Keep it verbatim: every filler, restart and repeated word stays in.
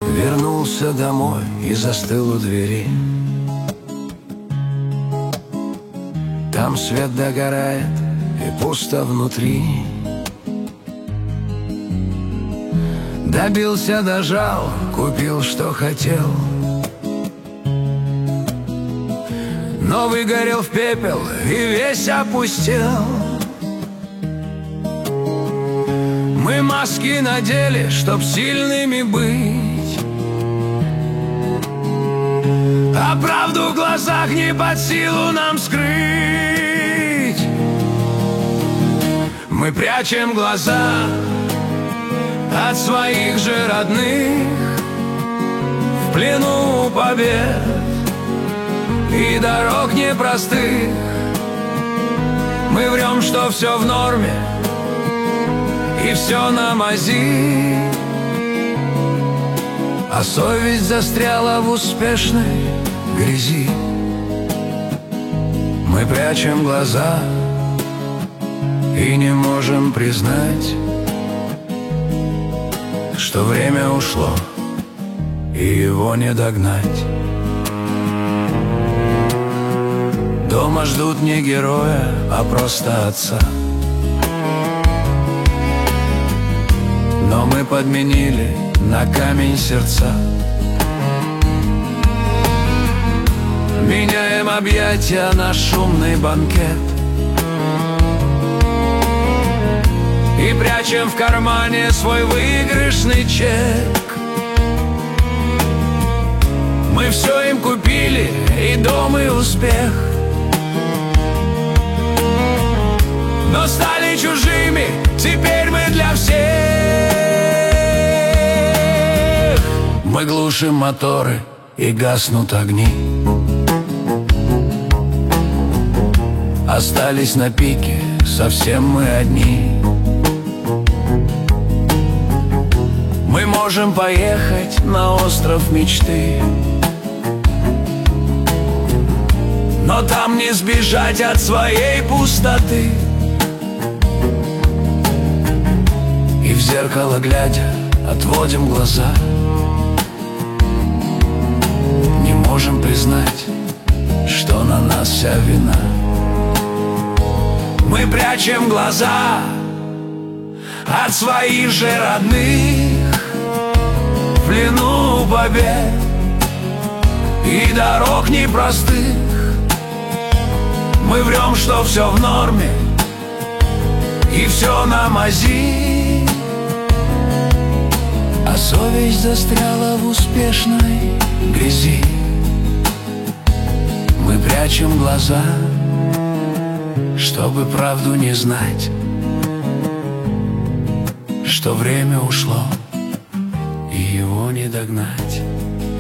Вернулся домой и застыл у двери. Там свет догорает и пусто внутри. Добился, дожал, купил, что хотел, но выгорел в пепел и весь опустел. Мы маски надели, чтоб сильными быть, а правду в глазах не под силу нам скрыть. Мы прячем глаза от своих же родных, в плену побед и дорог непростых. Мы врем, что все в норме и все на мази, а совесть застряла в успешной грязи. Мы прячем глаза и не можем признать, что время ушло и его не догнать. Дома ждут не героя, а просто отца, но мы подменили на камень сердца. Меняем объятия на шумный банкет и прячем в кармане свой выигрышный чек. Мы все им купили, и дом, и успех, но стали чужими, теперь мы для всех. Мы глушим моторы, и гаснут огни. Остались на пике, совсем мы одни. Мы можем поехать на остров мечты, но там не сбежать от своей пустоты. И в зеркало глядя, отводим глаза. Не можем признать, что на нас вся вина. Мы прячем глаза от своих же родных, в плену побед и дорог непростых. Мы врем, что все в норме и все на мази, а совесть застряла в успешной грязи. Мы прячем глаза, чтобы правду не знать, что время ушло и его не догнать.